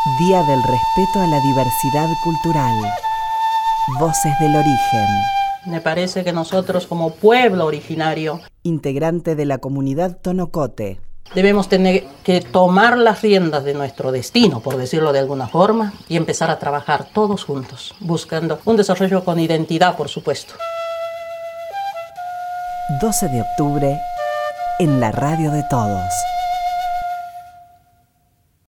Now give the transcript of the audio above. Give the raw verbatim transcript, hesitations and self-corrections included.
Día del respeto a la diversidad cultural. Voces del origen. Me parece que nosotros como pueblo originario, integrante de la comunidad Tonocote, debemos tener que tomar las riendas de nuestro destino, por decirlo de alguna forma, y empezar a trabajar todos juntos, buscando un desarrollo con identidad, por supuesto. doce de octubre, en la radio de todos.